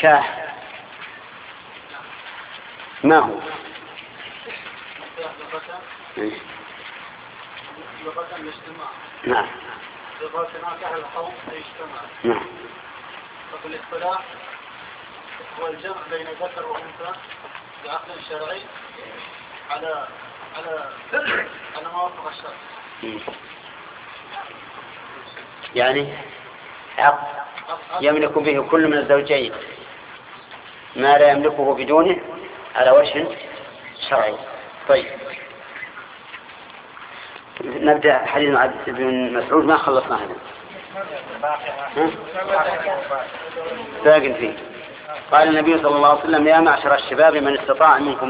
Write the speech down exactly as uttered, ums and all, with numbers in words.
النكاح ما هو؟ نعم. نعم. ففي الاصطلاح هو الجمع بين ذكر وأنثى بعقد شرعي على على على ما وافق الشرع. يعني عقد يملك به كل من الزوجين ما لا يملكه بدونه على وجه شرعي. طيب نبدأ حديث مع ابن مسعود، ما خلصنا هذا باقي فيه. قال النبي صلى الله عليه وسلم: يا معشر الشباب من استطاع منكم